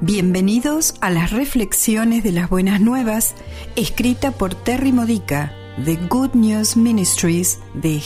Bienvenidos a las reflexiones de las buenas nuevas, escrita por Terry Modica, de Good News Ministries de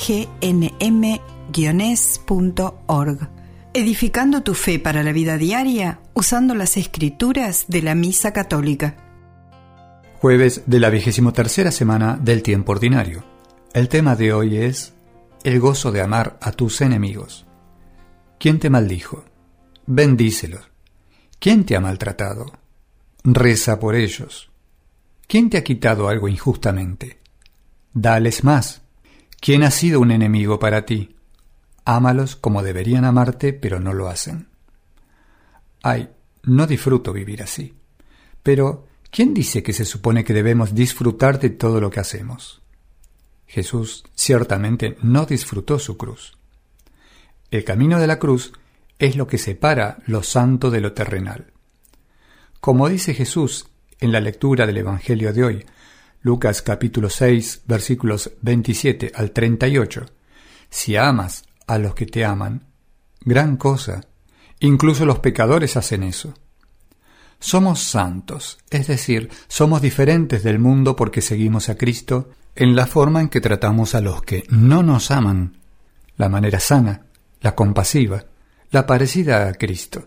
gnm-es.org. Edificando tu fe para la vida diaria, usando las escrituras de la Misa Católica. Jueves de la 23ª semana del tiempo ordinario. El tema de hoy es el gozo de amar a tus enemigos. ¿Quién te maldijo? Bendícelos. ¿Quién te ha maltratado? Reza por ellos. ¿Quién te ha quitado algo injustamente? Dales más. ¿Quién ha sido un enemigo para ti? Ámalos como deberían amarte, pero no lo hacen. Ay, no disfruto vivir así. Pero, ¿quién dice que se supone que debemos disfrutar de todo lo que hacemos? Jesús ciertamente no disfrutó su cruz. El camino de la cruz es lo que separa lo santo de lo terrenal. Como dice Jesús en la lectura del Evangelio de hoy, Lucas capítulo 6, versículos 27 al 38, si amas a los que te aman, gran cosa, incluso los pecadores hacen eso. Somos santos, es decir, somos diferentes del mundo porque seguimos a Cristo en la forma en que tratamos a los que no nos aman, la manera sana, la compasiva, la parecida a Cristo.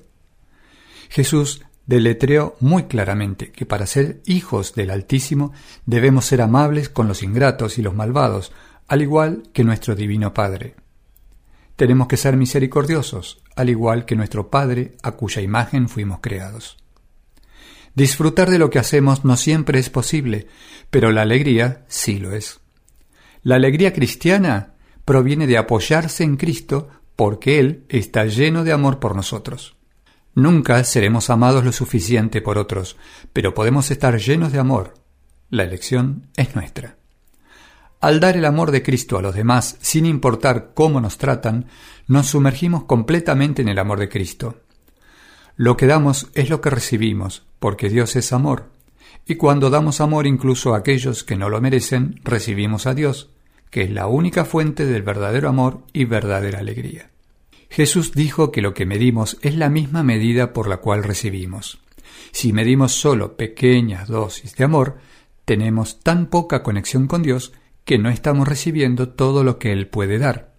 Jesús deletreó muy claramente que para ser hijos del Altísimo debemos ser amables con los ingratos y los malvados, al igual que nuestro Divino Padre. Tenemos que ser misericordiosos, al igual que nuestro Padre, a cuya imagen fuimos creados. Disfrutar de lo que hacemos no siempre es posible, pero la alegría sí lo es. La alegría cristiana proviene de apoyarse en Cristo porque Él está lleno de amor por nosotros. Nunca seremos amados lo suficiente por otros, pero podemos estar llenos de amor. La elección es nuestra. Al dar el amor de Cristo a los demás, sin importar cómo nos tratan, nos sumergimos completamente en el amor de Cristo. Lo que damos es lo que recibimos, porque Dios es amor. Y cuando damos amor incluso a aquellos que no lo merecen, recibimos a Dios, que es la única fuente del verdadero amor y verdadera alegría. Jesús dijo que lo que medimos es la misma medida por la cual recibimos. Si medimos solo pequeñas dosis de amor, tenemos tan poca conexión con Dios que no estamos recibiendo todo lo que Él puede dar.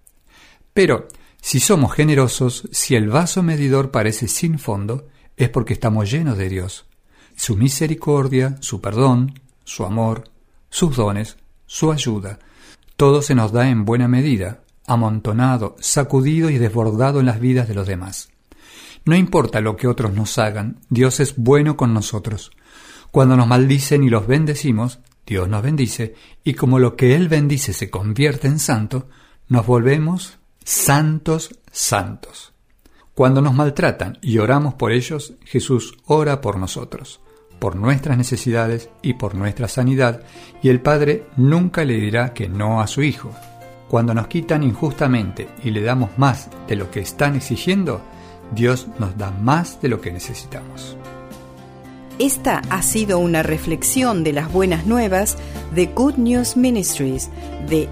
Pero, si somos generosos, si el vaso medidor parece sin fondo, es porque estamos llenos de Dios, su misericordia, su perdón, su amor, sus dones, su ayuda. Todo se nos da en buena medida, amontonado, sacudido y desbordado en las vidas de los demás. No importa lo que otros nos hagan, Dios es bueno con nosotros. Cuando nos maldicen y los bendecimos, Dios nos bendice, y como lo que Él bendice se convierte en santo, nos volvemos santos. Cuando nos maltratan y oramos por ellos, Jesús ora por nosotros, por nuestras necesidades y por nuestra sanidad, y el Padre nunca le dirá que no a su Hijo. Cuando nos quitan injustamente y le damos más de lo que están exigiendo, Dios nos da más de lo que necesitamos. Esta ha sido una reflexión de las buenas nuevas de Good News Ministries de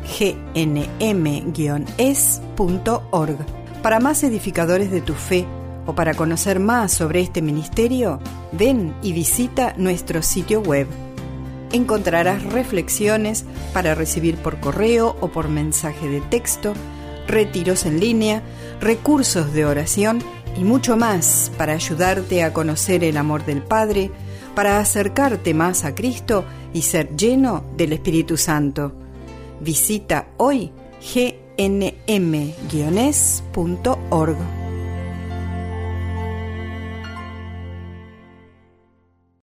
gnm-es.org. Para más edificadores de tu fe o para conocer más sobre este ministerio, ven y visita nuestro sitio web. Encontrarás reflexiones para recibir por correo o por mensaje de texto, retiros en línea, recursos de oración y mucho más para ayudarte a conocer el amor del Padre, para acercarte más a Cristo y ser lleno del Espíritu Santo. Visita hoy gnm-es.org.